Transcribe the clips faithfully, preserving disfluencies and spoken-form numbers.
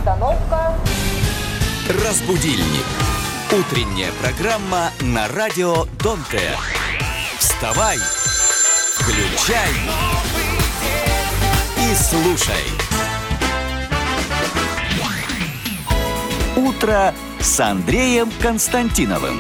Остановка. Разбудильник. Утренняя программа на радио Донте. Вставай, включай и слушай. Утро с Андреем Константиновым.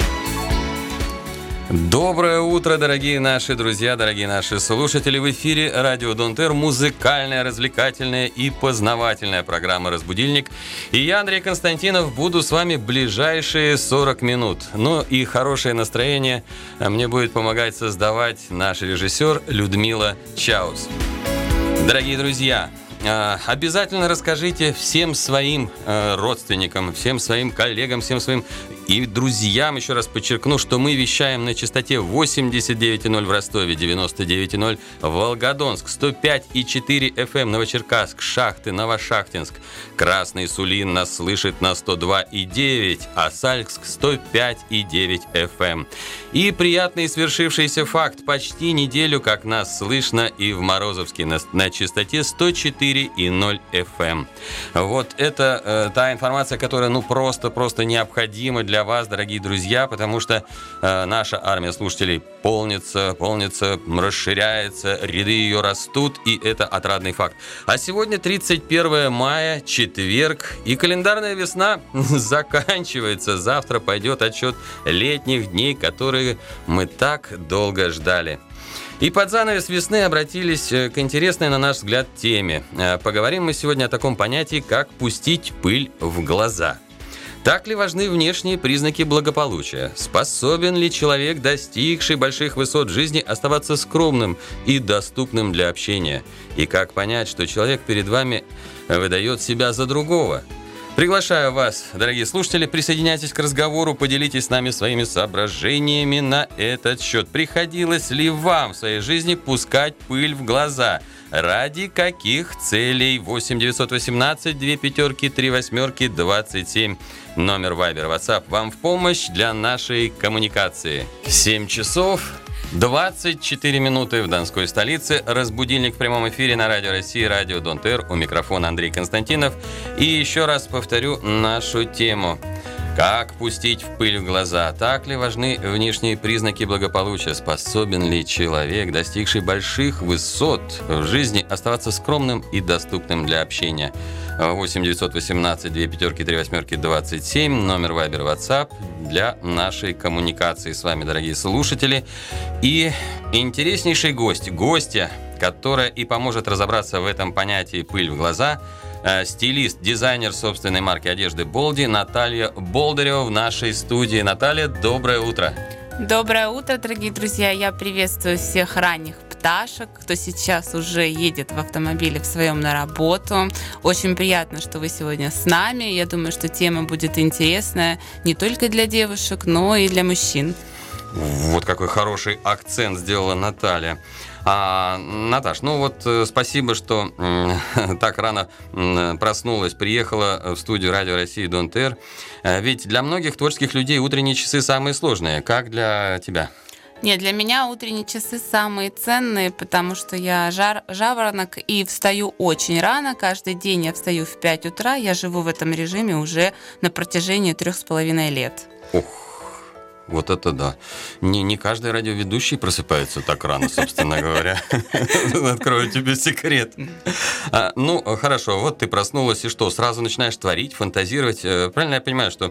Доброе утро, дорогие наши друзья, дорогие наши слушатели. В эфире радио Донтер, музыкальная, развлекательная и познавательная программа «Разбудильник». И я, Андрей Константинов, буду с вами ближайшие сорок минут. Ну и хорошее настроение мне будет помогать создавать наш режиссер Людмила Чаус. Дорогие друзья, обязательно расскажите всем своим родственникам, всем своим коллегам, всем своим и друзьям, еще раз подчеркну, что мы вещаем на частоте восемьдесят девять и ноль в Ростове, девяносто девять и ноль Волгодонск, сто пять и четыре эф эм Новочеркасск, Шахты, Новошахтинск, Красный Сулин нас слышит на сто два и девять, а Сальск сто пять и девять эф эм. И приятный свершившийся факт: почти неделю как нас слышно и в Морозовске на, на частоте сто четыре и ноль эф эм. Вот это э, та информация, которая ну просто-просто необходима для вас, дорогие друзья, потому что э, наша армия слушателей полнится, полнится, расширяется, ряды ее растут, и это отрадный факт. А сегодня тридцать первое мая, четверг, и календарная весна заканчивается. Завтра пойдет отсчет летних дней, которые мы так долго ждали. И под занавес весны обратились к интересной, на наш взгляд, теме. Поговорим мы сегодня о таком понятии, как пустить пыль в глаза. Так ли важны внешние признаки благополучия? Способен ли человек, достигший больших высот жизни, оставаться скромным и доступным для общения? И как понять, что человек перед вами выдает себя за другого? Приглашаю вас, дорогие слушатели, присоединяйтесь к разговору, поделитесь с нами своими соображениями на этот счет. Приходилось ли вам в своей жизни пускать пыль в глаза? Ради каких целей? восемь девятьсот восемнадцать две пятерки три восьмерки двадцать семь. Номер Viber, WhatsApp вам в помощь для нашей коммуникации. семь часов двадцать четыре минуты в Донской столице. Разбудильник в прямом эфире на Радио России, Радио Донтер. У микрофона Андрей Константинов. И еще раз повторю нашу тему. Как пустить в пыль в глаза? Так ли важны внешние признаки благополучия? Способен ли человек, достигший больших высот в жизни, оставаться скромным и доступным для общения? восемь девятьсот восемнадцать две пятерки три восьмерки двадцать семь. Номер Viber, WhatsApp для нашей коммуникации с вами, дорогие слушатели. И интереснейший гость, гостья, которая и поможет разобраться в этом понятии «пыль в глаза», стилист, дизайнер собственной марки одежды Болди Наталья Болдырева в нашей студии. Наталья, доброе утро. Доброе утро, дорогие друзья. Я приветствую всех ранних пташек, кто сейчас уже едет в автомобиле в своем на работу. Очень приятно, что вы сегодня с нами. Я думаю, что тема будет интересная не только для девушек, но и для мужчин. Вот какой хороший акцент сделала Наталья. А, Наташ, ну вот э, спасибо, что э, так рано э, проснулась, приехала в студию Радио России Донтер. Э, ведь для многих творческих людей утренние часы самые сложные. Как для тебя? Нет, для меня утренние часы самые ценные, потому что я жар, жаворонок и встаю очень рано. Каждый день я встаю в пять утра. Я живу в этом режиме уже на протяжении трех с половиной лет. Ох. Вот это да. Не, не каждый радиоведущий просыпается так рано, собственно говоря. Открою тебе секрет. А, ну, хорошо, вот ты проснулась, и что, сразу начинаешь творить, фантазировать? Правильно я понимаю, что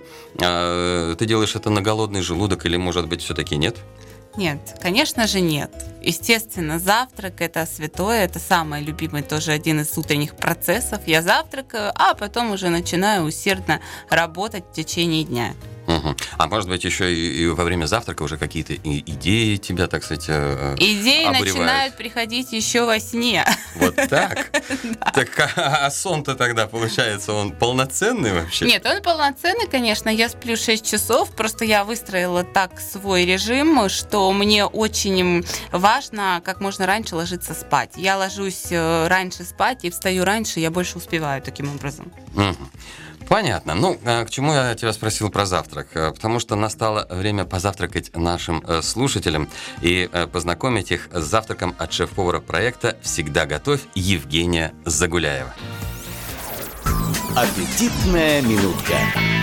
а, ты делаешь это на голодный желудок, или, может быть, все-таки нет? Нет, конечно же нет. Естественно, завтрак – это святое, это самый любимый тоже один из утренних процессов. Я завтракаю, а потом уже начинаю усердно работать в течение дня. Угу. А может быть, еще и, и во время завтрака уже какие-то и, идеи тебя, так сказать, идеи обуревают. Начинают приходить еще во сне. Вот так? Так а сон-то тогда, получается, он полноценный вообще? Нет, он полноценный, конечно. Я сплю шесть часов, просто я выстроила так свой режим, что мне очень важно как можно раньше ложиться спать. Я ложусь раньше спать и встаю раньше, я больше успеваю таким образом. Угу. Понятно. Ну, к чему я тебя спросил про завтрак? Потому что настало время позавтракать нашим слушателям и познакомить их с завтраком от шеф-повара проекта «Всегда готовь» Евгения Загуляева. Аппетитная минутка.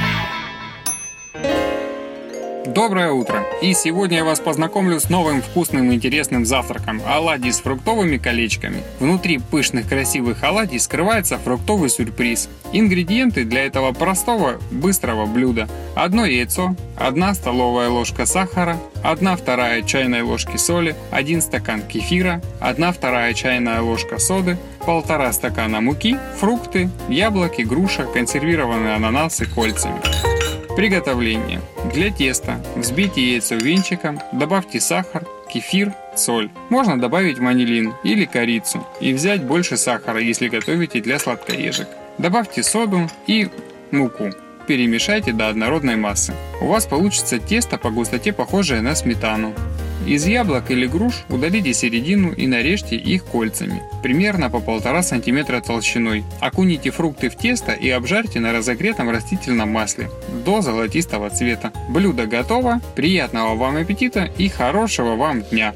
Доброе утро! И сегодня я вас познакомлю с новым вкусным и интересным завтраком – оладьи с фруктовыми колечками. Внутри пышных красивых оладий скрывается фруктовый сюрприз. Ингредиенты для этого простого, быстрого блюда: одно яйцо, одна столовая ложка сахара, одна вторая чайной ложки соли, один стакан кефира, одна вторая чайная ложка соды, полтора стакана муки, фрукты, яблоки, груша, консервированные ананасы кольцами. Приготовление. Для теста взбейте яйцо венчиком, добавьте сахар, кефир, соль. Можно добавить ванилин или корицу и взять больше сахара, если готовите для сладкоежек. Добавьте соду и муку. Перемешайте до однородной массы. У вас получится тесто по густоте похожее на сметану. Из яблок или груш удалите середину и нарежьте их кольцами, примерно по полтора сантиметра толщиной. Окуните фрукты в тесто и обжарьте на разогретом растительном масле до золотистого цвета. Блюдо готово, приятного вам аппетита и хорошего вам дня!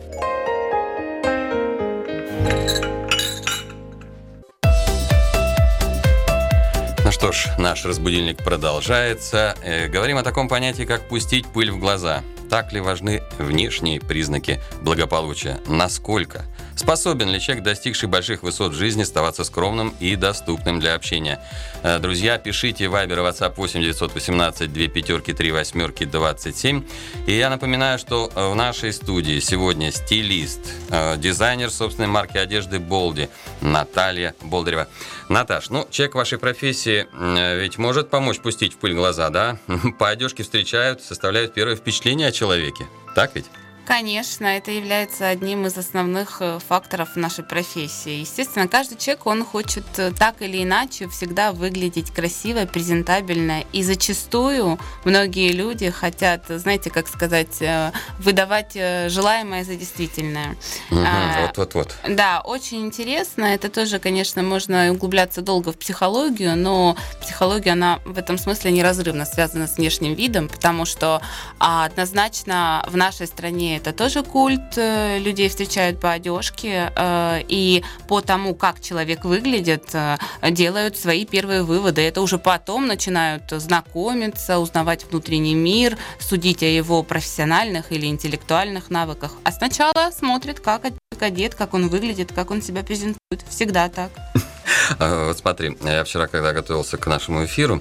Ну что ж, наш разбудильник продолжается. Э, говорим о таком понятии, как пустить пыль в глаза. Так ли важны внешние признаки благополучия? Насколько? Способен ли человек, достигший больших высот в жизни, оставаться скромным и доступным для общения? Друзья, пишите Вайбер и WhatsApp восемь девятьсот восемнадцать две пятерки три восьмерки двадцать семь. И я напоминаю, что в нашей студии сегодня стилист, дизайнер собственной марки одежды Болди Наталья Болдырева. Наташ, ну, человек вашей профессии ведь может помочь пустить в пыль глаза, да? По одежке встречают, составляют первое впечатление о человеке. Так ведь? Конечно, это является одним из основных факторов нашей профессии. Естественно, каждый человек, он хочет так или иначе всегда выглядеть красиво, презентабельно. И зачастую многие люди хотят, знаете, как сказать, выдавать желаемое за действительное. Вот-вот-вот. Угу, да, очень интересно. Это тоже, конечно, можно углубляться долго в психологию, но психология, она в этом смысле неразрывно связана с внешним видом, потому что однозначно в нашей стране это тоже культ, людей встречают по одежке, и по тому, как человек выглядит, делают свои первые выводы. Это уже потом начинают знакомиться, узнавать внутренний мир, судить о его профессиональных или интеллектуальных навыках. А сначала смотрят, как одет, как он выглядит, как он себя презентует. Всегда так. Вот смотри, я вчера, когда готовился к нашему эфиру,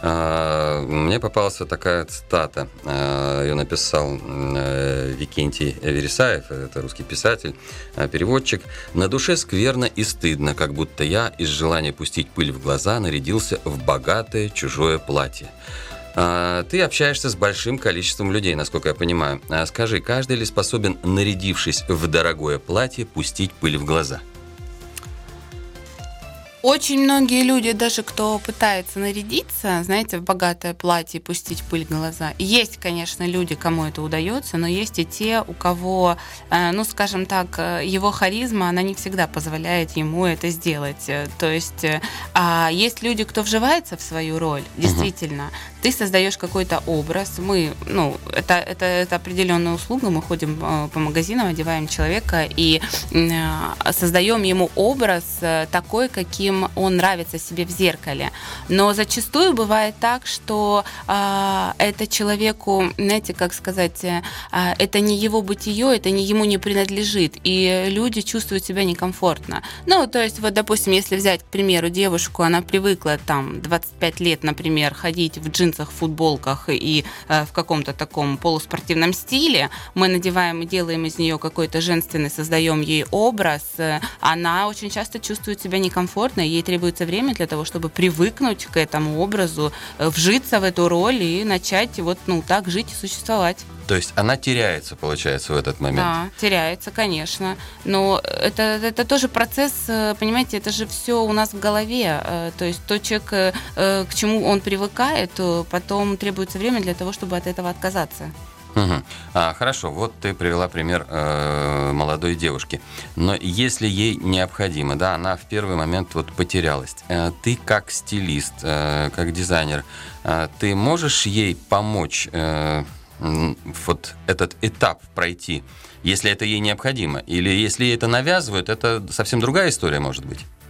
мне попалась такая цитата. Ее написал Викентий Вересаев, это русский писатель, переводчик. «На душе скверно и стыдно, как будто я из желания пустить пыль в глаза нарядился в богатое чужое платье». Ты общаешься с большим количеством людей, насколько я понимаю. Скажи, каждый ли способен, нарядившись в дорогое платье, пустить пыль в глаза? Очень многие люди, даже кто пытается нарядиться, знаете, в богатое платье и пустить пыль в глаза. Есть, конечно, люди, кому это удается, но есть и те, у кого, ну, скажем так, его харизма, она не всегда позволяет ему это сделать. То есть есть люди, кто вживается в свою роль, действительно. Uh-huh. Ты создаешь какой-то образ. Мы, ну, это, это, это определенная услуга. Мы ходим по магазинам, одеваем человека и создаем ему образ такой, каким он нравится себе в зеркале. Но зачастую бывает так, что э, это человеку, знаете, как сказать, э, это не его бытие, это не ему не принадлежит, и люди чувствуют себя некомфортно. Ну, то есть, вот, допустим, если взять, к примеру, девушку, она привыкла там двадцать пять лет, например, ходить в джинсах, футболках и э, в каком-то таком полуспортивном стиле, мы надеваем и делаем из нее какой-то женственный, создаем ей образ, э, она очень часто чувствует себя некомфортно, ей требуется время для того, чтобы привыкнуть к этому образу, вжиться в эту роль и начать вот, ну, так жить и существовать. То есть она теряется, получается, в этот момент? Да, теряется, конечно. Но это, это тоже процесс, понимаете, это же все у нас в голове. То есть тот человек, к чему он привыкает, потом требуется время для того, чтобы от этого отказаться. Угу. А, хорошо, вот ты привела пример э, молодой девушки. Но если ей необходимо, да, она в первый момент вот потерялась, э, ты как стилист, э, как дизайнер, э, ты можешь ей помочь э, вот этот этап пройти, если это ей необходимо? Или если ей это навязывают, это совсем другая история может быть?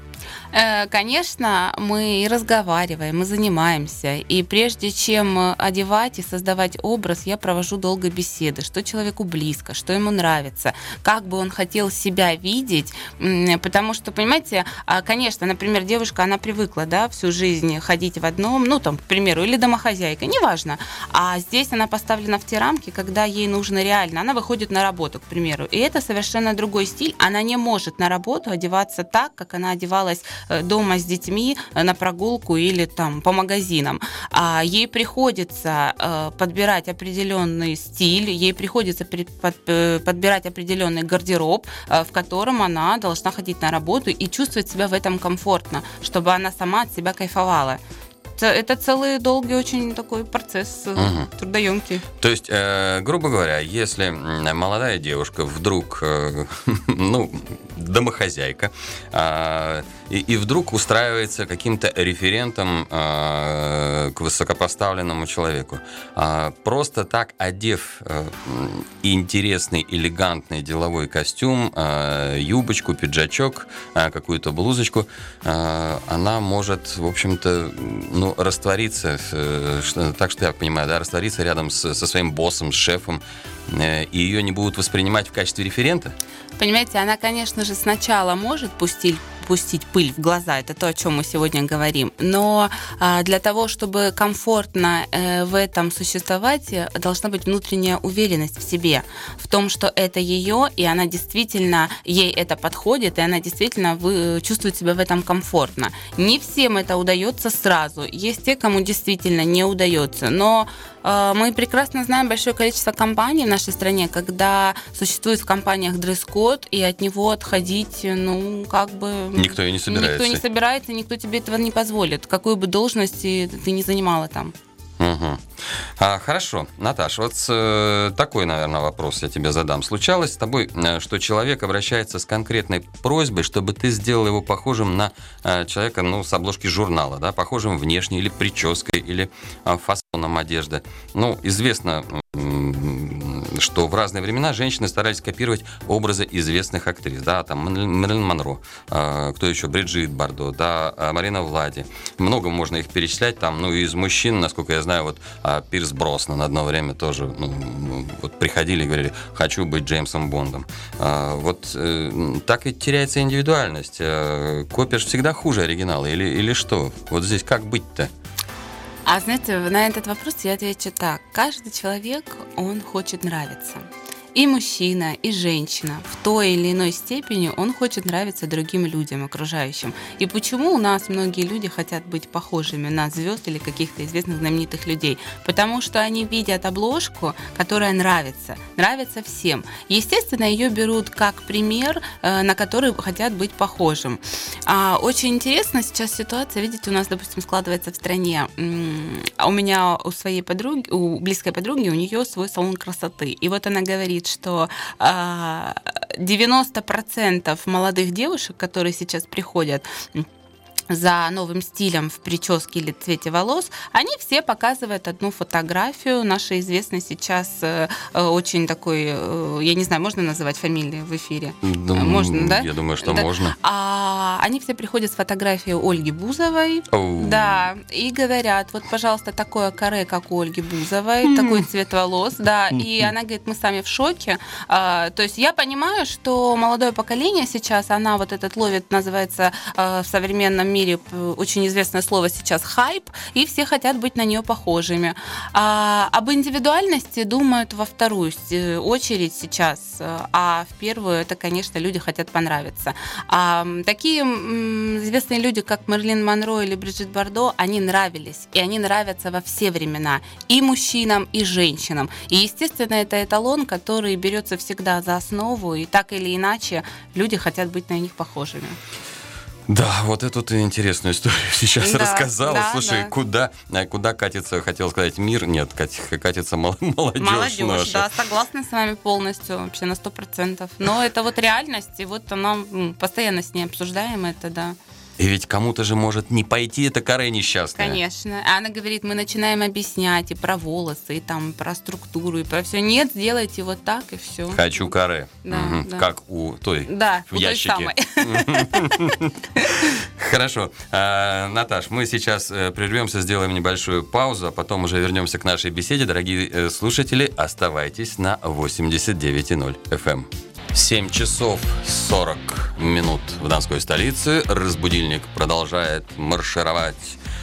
Конечно, мы и разговариваем, мы занимаемся. И прежде чем одевать и создавать образ, я провожу долго беседы, что человеку близко, что ему нравится, как бы он хотел себя видеть. Потому что, понимаете, конечно, например, девушка, она привыкла, да, всю жизнь ходить в одном, ну, там, к примеру, или домохозяйка, неважно. А здесь она поставлена в те рамки, когда ей нужно реально. Она выходит на работу, к примеру. И это совершенно другой стиль. Она не может на работу одеваться так, как она одевалась дома с детьми на прогулку или там по магазинам. А ей приходится подбирать определенный стиль, ей приходится подбирать определенный гардероб, в котором она должна ходить на работу и чувствовать себя в этом комфортно, чтобы она сама от себя кайфовала. Это целый долгий очень такой процесс, угу. трудоемкий. То есть, э, грубо говоря, если молодая девушка вдруг, э, ну, домохозяйка, э, и, и вдруг устраивается каким-то референтом э, к высокопоставленному человеку, э, просто так одев э, интересный, элегантный деловой костюм, э, юбочку, пиджачок, э, какую-то блузочку, э, она может, в общем-то, ну, раствориться, так что я понимаю, да, раствориться рядом с, со своим боссом, с шефом, и ее не будут воспринимать в качестве референта? Понимаете, она, конечно же, сначала может пустить пустить пыль в глаза, это то, о чем мы сегодня говорим, но а, для того, чтобы комфортно э, в этом существовать, должна быть внутренняя уверенность в себе, в том, что это ее, и она действительно, ей это подходит, и она действительно вы, чувствует себя в этом комфортно. Не всем это удается сразу, есть те, кому действительно не удается, но э, мы прекрасно знаем большое количество компаний в нашей стране, когда существует в компаниях дресс-код, и от него отходить, ну, как бы... Никто и не собирается. Никто не собирается, никто тебе этого не позволит, какую бы должность ты не занимала там. Угу. А, хорошо, Наташ, вот э, такой, наверное, вопрос я тебе задам. Случалось с тобой, э, что человек обращается с конкретной просьбой, чтобы ты сделал его похожим на э, человека, ну, с обложки журнала, да, похожим внешне, или прической, или э, фасоном одежды. Ну, известно, э, что в разные времена женщины старались копировать образы известных актрис, да, там Мэрилин Монро, э, кто еще, Бриджит Бардо, да, Марина Влади. Много можно их перечислять, там, ну, из мужчин, насколько я знаю, вот а, Пирс Броснан одно время тоже, ну, вот приходили и говорили, хочу быть Джеймсом Бондом. А, вот э, так и теряется индивидуальность. А, копия же всегда хуже оригинала, или, или что? Вот здесь как быть-то? А знаете, на этот вопрос я отвечу так. Каждый человек, он хочет нравиться. И мужчина, и женщина в той или иной степени он хочет нравиться другим людям, окружающим. И почему у нас многие люди хотят быть похожими на звезд или каких-то известных знаменитых людей? Потому что они видят обложку, которая нравится, нравится всем. Естественно, ее берут как пример, на который хотят быть похожим. А очень интересно сейчас ситуация, видите, у нас, допустим, складывается в стране. У меня у своей подруги, у близкой подруги, у нее свой салон красоты. И вот она говорит, что девяносто процентов молодых девушек, которые сейчас приходят за новым стилем в прическе или цвете волос, они все показывают одну фотографию. Наша известная сейчас э, очень такой, э, я не знаю, можно называть фамилии в эфире? Да, можно, да? Я думаю, что да. можно. А, они все приходят с фотографией Ольги Бузовой, oh. да, и говорят, вот, пожалуйста, такое каре, как у Ольги Бузовой, mm. такой цвет волос, да, mm-hmm. и она говорит, мы сами в шоке. А, то есть я понимаю, что молодое поколение сейчас, она вот этот ловит, называется э, в современном мире очень известное слово сейчас хайп, и все хотят быть на нее похожими. А, об индивидуальности думают во вторую очередь сейчас, а в первую это, конечно, люди хотят понравиться. А, такие м, известные люди, как Мэрилин Монро или Бриджит Бардо, они нравились, и они нравятся во все времена, и мужчинам, и женщинам. И, естественно, это эталон, который берется всегда за основу, и так или иначе люди хотят быть на них похожими. Да, вот эту ты интересную историю сейчас да, рассказала. Да, Слушай, да. Куда, куда катится, хотел сказать, мир? Нет, катится молодежь, молодежь наша. Да, согласна с вами полностью, вообще на сто процентов. Но это вот реальность, и вот она, постоянно с ней обсуждаем это, да. И ведь кому-то же может не пойти эта каре несчастная. Конечно. Она говорит, мы начинаем объяснять и про волосы, и там про структуру, и про все. Нет, сделайте вот так, и все. Хочу каре. Да, угу. да. Как у той да, в у ящике. той самой. Хорошо. А, Наташ, мы сейчас прервемся, сделаем небольшую паузу, а потом уже вернемся к нашей беседе. Дорогие слушатели, оставайтесь на восемьдесят девять и ноль эф эм. семь часов сорок минут в Донской столице. Разбудильник продолжает маршировать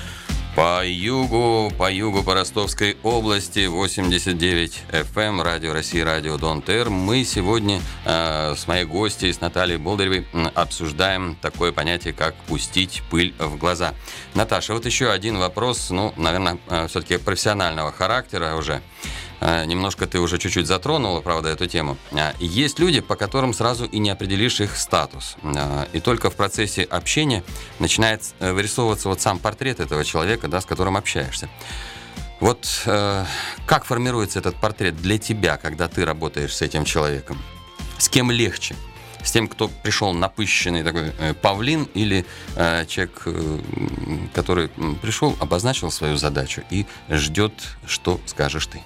по югу, по югу, по Ростовской области, восемьдесят девять эф эм, Радио России, Радио Дон-Тер. Мы сегодня э, с моей гостьей, с Натальей Болдыревой, обсуждаем такое понятие, как пустить пыль в глаза. Наташа, вот еще один вопрос, ну, наверное, э, все-таки профессионального характера уже. Немножко ты уже чуть-чуть затронула, правда, эту тему. Есть люди, по которым сразу и не определишь их статус. И только в процессе общения начинает вырисовываться вот сам портрет этого человека, да, с которым общаешься. Вот э, как формируется этот портрет для тебя, когда ты работаешь с этим человеком? С кем легче? С тем, кто пришел напыщенный такой э, павлин, или э, человек, э, который пришел, обозначил свою задачу и ждет, что скажешь ты?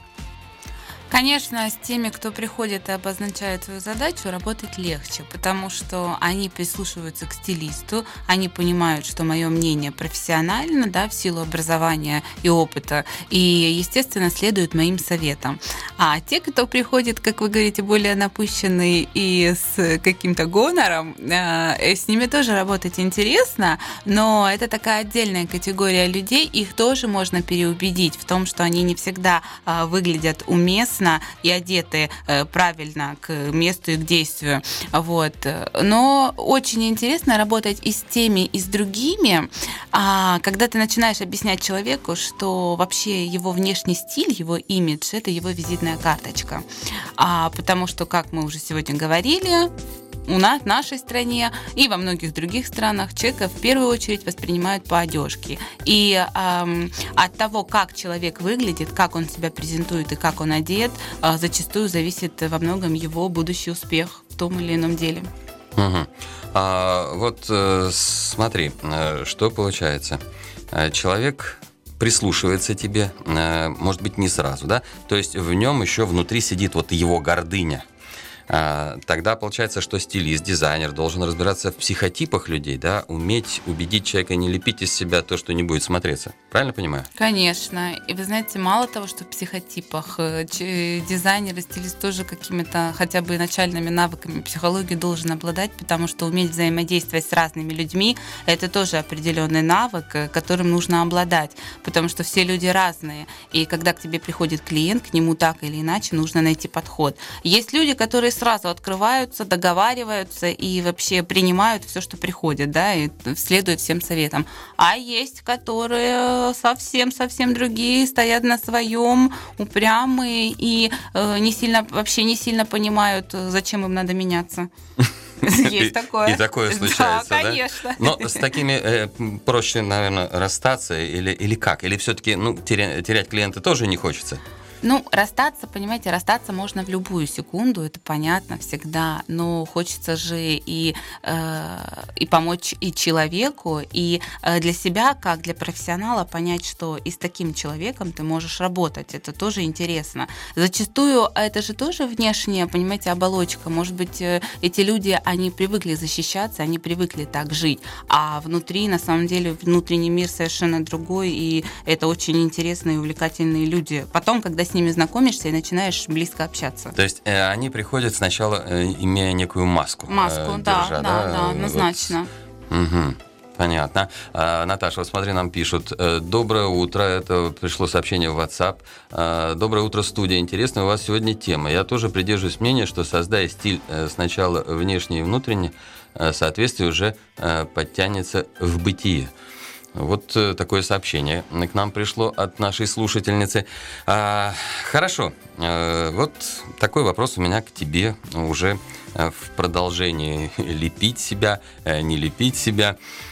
Конечно, с теми, кто приходит и обозначает свою задачу, работать легче, потому что они прислушиваются к стилисту, они понимают, что мое мнение профессионально, да, в силу образования и опыта, и, естественно, следуют моим советам. А те, кто приходит, как вы говорите, более напыщенный и с каким-то гонором, с ними тоже работать интересно, но это такая отдельная категория людей, их тоже можно переубедить в том, что они не всегда выглядят уместно и одеты э, правильно к месту и к действию. Вот. Но очень интересно работать и с теми, и с другими, а, когда ты начинаешь объяснять человеку, что вообще его внешний стиль, его имидж — это его визитная карточка. А, потому что, как мы уже сегодня говорили, у нас, в нашей стране и во многих других странах человека в первую очередь воспринимают по одежке. И эм, от того, как человек выглядит, как он себя презентует и как он одет, э, зачастую зависит во многом его будущий успех в том или ином деле. Угу. А, вот э, смотри, э, что получается. Э, человек прислушивается тебе, э, может быть, не сразу, да? То есть в нем еще внутри сидит вот его гордыня. Тогда получается, что стилист, дизайнер должен разбираться в психотипах людей, да, уметь убедить человека не лепить из себя то, что не будет смотреться. Правильно понимаю? Конечно. И вы знаете, мало того, что в психотипах, дизайнер и стилист тоже какими-то хотя бы начальными навыками психологии должен обладать, потому что уметь взаимодействовать с разными людьми — это тоже определенный навык, которым нужно обладать, потому что все люди разные. И когда к тебе приходит клиент, к нему так или иначе нужно найти подход. Есть люди, которые сразу открываются, договариваются и вообще принимают все, что приходит, да, и следуют всем советам. А есть, которые совсем-совсем другие, стоят на своем, упрямые и э, не сильно, вообще не сильно понимают, зачем им надо меняться. Есть такое. И такое случается, да? Да, конечно. Но с такими э, проще, наверное, расстаться или, или как? Или все-таки ну, теря- терять клиента тоже не хочется? Ну, расстаться, понимаете, расстаться можно в любую секунду, это понятно всегда, но хочется же и, э, и помочь и человеку, и э, для себя, как для профессионала, понять, что и с таким человеком ты можешь работать, это тоже интересно. Зачастую это же тоже внешняя, понимаете, оболочка, может быть, э, эти люди, они привыкли защищаться, они привыкли так жить, а внутри, на самом деле, внутренний мир совершенно другой, и это очень интересные и увлекательные люди. Потом, когда с ними знакомишься и начинаешь близко общаться. То есть э, они приходят сначала, э, имея некую маску. Маску, э, да, держа, да, да, да, однозначно. Вот. Угу. Понятно. А, Наташа, вот смотри, нам пишут. Доброе утро. Это пришло сообщение в WhatsApp. А, Доброе утро, студия. Интересная у вас сегодня тема. Я тоже придерживаюсь мнения, что, создая стиль сначала внешне и внутренне, соответствие уже подтянется в бытие. Вот такое сообщение к нам пришло от нашей слушательницы. А, хорошо. А, вот такой вопрос у меня к тебе уже в продолжении лепить себя, не лепить себя.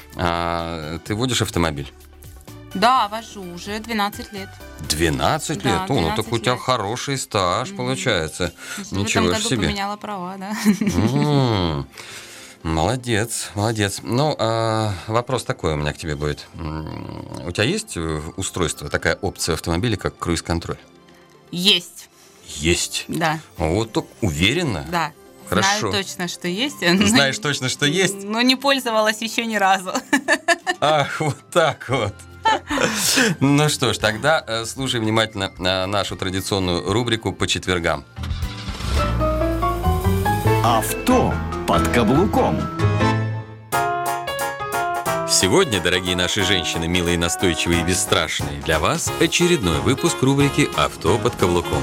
А, ты водишь автомобиль? Да, вожу уже двенадцать лет. двенадцать да, лет? О, ну так у тебя лет. Хороший стаж mm-hmm. получается. В Ничего этом году себе. поменяла права, да. Mm-hmm. Молодец, молодец. Ну, а вопрос такой у меня к тебе будет. У тебя есть устройство, такая опция автомобиля, как круиз-контроль? Есть. Есть? Да. Вот так уверенно? Да. Хорошо. Знаю точно, что есть. Знаешь точно, что есть? Но не пользовалась еще ни разу. Ах, вот так вот. Ну что ж, тогда слушай внимательно нашу традиционную рубрику по четвергам. Авто под каблуком. Сегодня, дорогие наши женщины, милые, настойчивые и бесстрашные, для вас очередной выпуск рубрики «Авто под каблуком».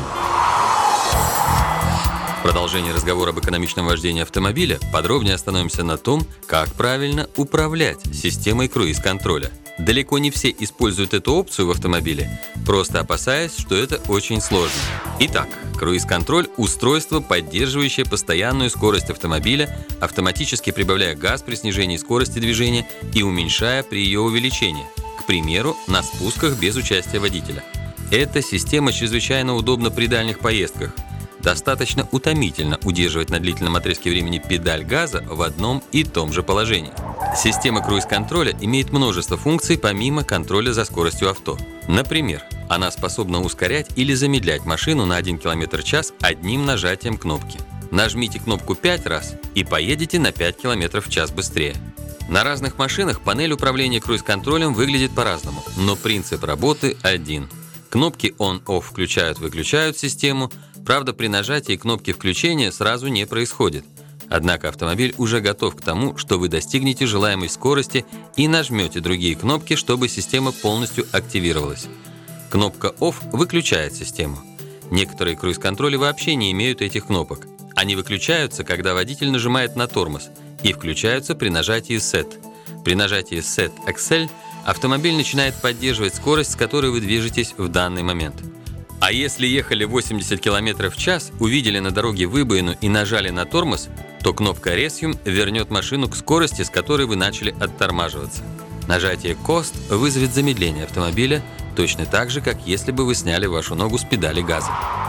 В продолжении разговора об экономичном вождении автомобиля подробнее остановимся на том, как правильно управлять системой круиз-контроля. Далеко не все используют эту опцию в автомобиле, просто опасаясь, что это очень сложно. Итак, круиз-контроль – устройство, поддерживающее постоянную скорость автомобиля, автоматически прибавляя газ при снижении скорости движения и уменьшая при ее увеличении, к примеру, на спусках без участия водителя. Эта система чрезвычайно удобна при дальних поездках. Достаточно утомительно удерживать на длительном отрезке времени педаль газа в одном и том же положении. Система круиз-контроля имеет множество функций помимо контроля за скоростью авто. Например, она способна ускорять или замедлять машину на один километр в час одним нажатием кнопки. Нажмите кнопку пять раз и поедете на пять километров в час быстрее. На разных машинах панель управления круиз-контролем выглядит по-разному, но принцип работы один. Кнопки on-off включают-выключают систему. Правда, при нажатии кнопки включения сразу не происходит. Однако автомобиль уже готов к тому, что вы достигнете желаемой скорости и нажмете другие кнопки, чтобы система полностью активировалась. Кнопка Off выключает систему. Некоторые круиз-контроли вообще не имеют этих кнопок. Они выключаются, когда водитель нажимает на тормоз, и включаются при нажатии Set. При нажатии Set Excel автомобиль начинает поддерживать скорость, с которой вы движетесь в данный момент. А если ехали восемьдесят километров в час, увидели на дороге выбоину и нажали на тормоз, то кнопка Resume вернет машину к скорости, с которой вы начали оттормаживаться. Нажатие Coast вызовет замедление автомобиля, точно так же, как если бы вы сняли вашу ногу с педали газа.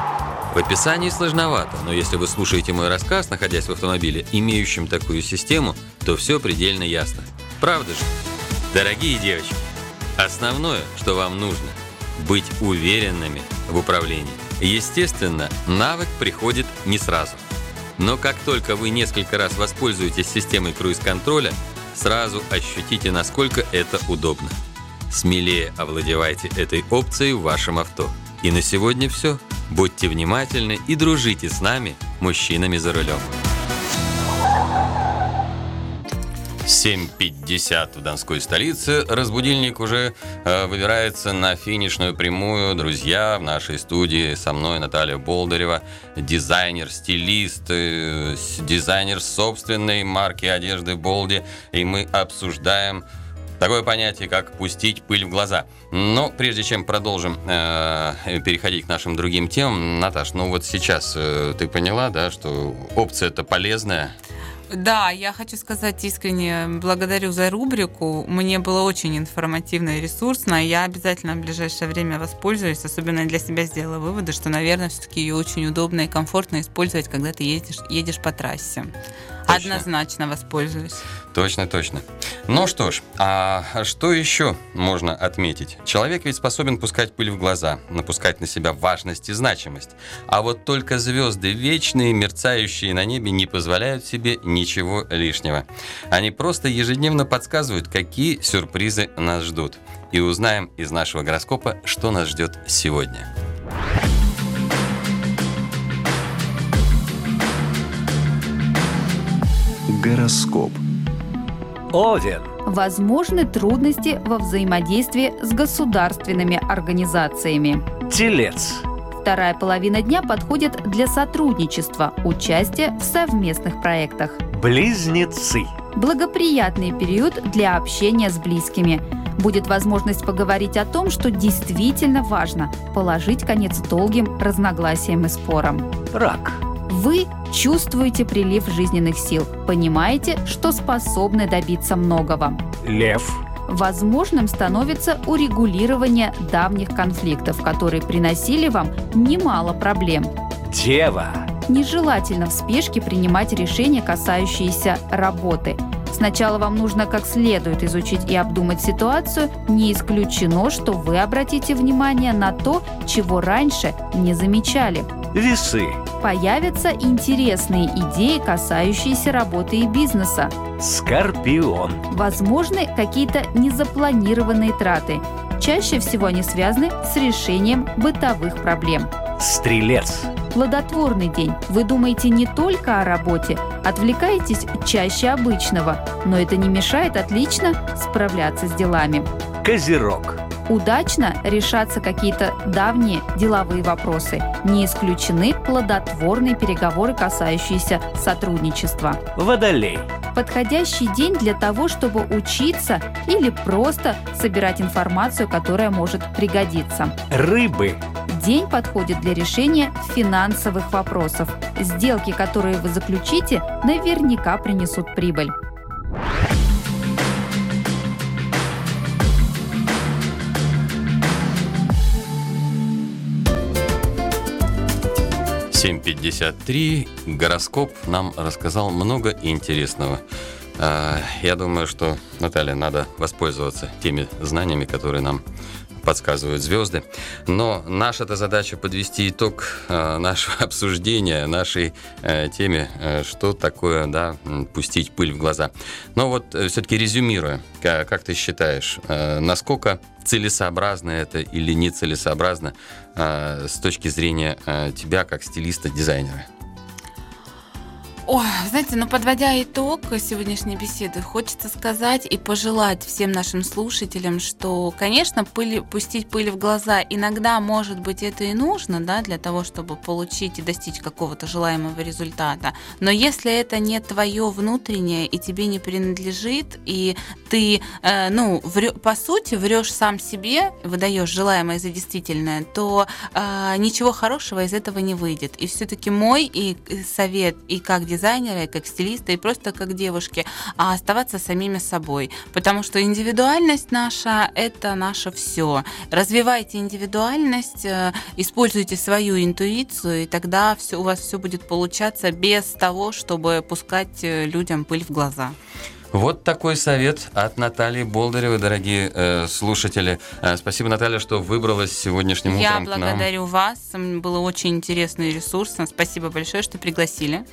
В описании сложновато, но если вы слушаете мой рассказ, находясь в автомобиле, имеющем такую систему, то все предельно ясно. Правда же? Дорогие девочки, основное, что вам нужно – быть уверенными в управлении. Естественно, навык приходит не сразу. Но как только вы несколько раз воспользуетесь системой круиз-контроля, сразу ощутите, насколько это удобно. Смелее овладевайте этой опцией в вашем авто. И на сегодня все. Будьте внимательны и дружите с нами, мужчинами за рулем. семь пятьдесят в Донской столице. Разбудильник уже э, выбирается на финишную прямую. Друзья, в нашей студии со мной Наталья Болдырева, дизайнер, стилист, э, дизайнер собственной марки одежды Болди. И мы обсуждаем такое понятие, как пустить пыль в глаза. Но прежде чем продолжим э, переходить к нашим другим темам, Наташ, ну вот сейчас э, ты поняла, да, что опция-то полезная? Да, я хочу сказать искренне благодарю за рубрику. Мне было очень информативно и ресурсно. Я обязательно в ближайшее время воспользуюсь. Особенно для себя сделала выводы, что, наверное, все-таки ее очень удобно и комфортно использовать, когда ты едешь, едешь по трассе. Точно. Однозначно воспользуюсь. Точно, точно. Ну что ж, а что еще можно отметить? Человек ведь способен пускать пыль в глаза, напускать на себя важность и значимость. А вот только звезды вечные, мерцающие на небе, не позволяют себе ничего лишнего. Они просто ежедневно подсказывают, какие сюрпризы нас ждут. И узнаем из нашего гороскопа, что нас ждет сегодня. Гороскоп. Овен. Возможны трудности во взаимодействии с государственными организациями. Телец. Вторая половина дня подходит для сотрудничества, участия в совместных проектах. Близнецы. Благоприятный период для общения с близкими. Будет возможность поговорить о том, что действительно важно, положить конец долгим разногласиям и спорам. Рак. Вы чувствуете прилив жизненных сил, понимаете, что способны добиться многого. Лев. Возможным становится урегулирование давних конфликтов, которые приносили вам немало проблем. Дева. Нежелательно в спешке принимать решения, касающиеся работы. Сначала вам нужно как следует изучить и обдумать ситуацию. Не исключено, что вы обратите внимание на то, чего раньше не замечали. Весы. Появятся интересные идеи, касающиеся работы и бизнеса. Скорпион. Возможны какие-то незапланированные траты. Чаще всего они связаны с решением бытовых проблем. Стрелец. Плодотворный день. Вы думаете не только о работе, отвлекаетесь чаще обычного, но это не мешает отлично справляться с делами. Козерог. Удачно решатся какие-то давние деловые вопросы. Не исключены плодотворные переговоры, касающиеся сотрудничества. Водолей. Подходящий день для того, чтобы учиться или просто собирать информацию, которая может пригодиться. Рыбы. День подходит для решения финансовых вопросов. Сделки, которые вы заключите, наверняка принесут прибыль. семь пятьдесят три. Гороскоп нам рассказал много интересного. Я думаю, что, Наталья, надо воспользоваться теми знаниями, которые нам подсказывают звезды. Но наша-то задача подвести итог э, нашего обсуждения, нашей э, теме, э, что такое, да, пустить пыль в глаза. Но вот э, все-таки резюмируя, как, как ты считаешь, э, насколько целесообразно это или нецелесообразно э, с точки зрения э, тебя как стилиста, дизайнера? Ой, знаете, ну подводя итог сегодняшней беседы, хочется сказать и пожелать всем нашим слушателям, что, конечно, пыль, пустить пыль в глаза иногда, может быть, это и нужно, да, для того, чтобы получить и достичь какого-то желаемого результата. Но если это не твое внутреннее и тебе не принадлежит, и ты, э, ну, врё, по сути, врешь сам себе, выдаешь желаемое за действительное, то э, ничего хорошего из этого не выйдет. И все-таки мой и совет, и как дизайнера, и как стилиста, и просто как девушки, а оставаться самими собой. Потому что индивидуальность наша – это наше все. Развивайте индивидуальность, используйте свою интуицию, и тогда все, у вас все будет получаться без того, чтобы пускать людям пыль в глаза. Вот такой совет от Натальи Болдыревой, дорогие э, слушатели. Э, спасибо, Наталья, что выбралась сегодняшним Я утром к нам. Я благодарю вас. Было очень интересно и ресурсно. Спасибо большое, что пригласили.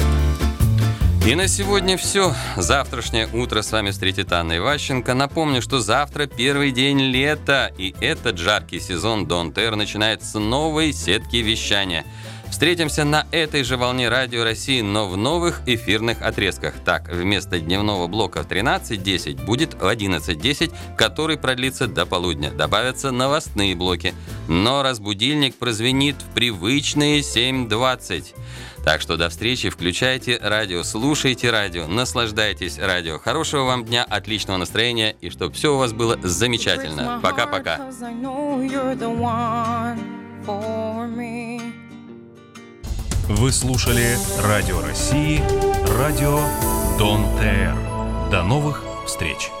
И на сегодня все. Завтрашнее утро с вами встретит Анна Иващенко. Напомню, что завтра первый день лета, и этот жаркий сезон Don't Air начинает с новой сетки вещания. Встретимся на этой же волне Радио России, но в новых эфирных отрезках. Так, вместо дневного блока в тринадцать десять будет в одиннадцать десять, который продлится до полудня. Добавятся новостные блоки. Но разбудильник прозвенит в привычные семь двадцать. Так что до встречи, включайте радио, слушайте радио, наслаждайтесь радио. Хорошего вам дня, отличного настроения и чтобы все у вас было замечательно. Пока-пока. Вы слушали Радио России, радио Don't Air. До новых встреч!